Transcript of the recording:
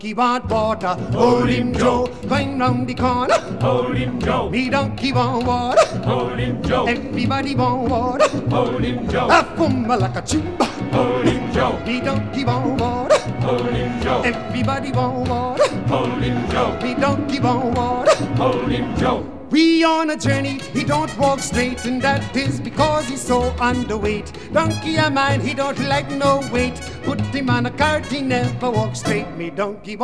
He want water, hold him Joe. Going round the corner, Hold him, Joe. me donkey want water. Hold him, Joe. Everybody want water. Hold him, Joe. A fumble like a chimba. Hold him, Joe. Me donkey want water. Hold him, Joe. Everybody want water. Hold him, Joe. Me donkey want water. Hold him, Joe. We on a journey, he don't walk straight, and that is because he's so underweight. Donkey a man, he don't like no weight. Put him on a cart, he never walks straight. Me donkey